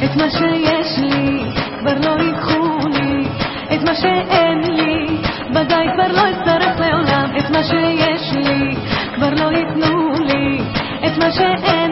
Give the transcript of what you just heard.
את מה שיש לי כבר לא ייקחו לי, את מה שאין לי ודאי כבר לא אצטרך לעולם, את מה שיש לי כבר לא ייתנו לי, את מה שאין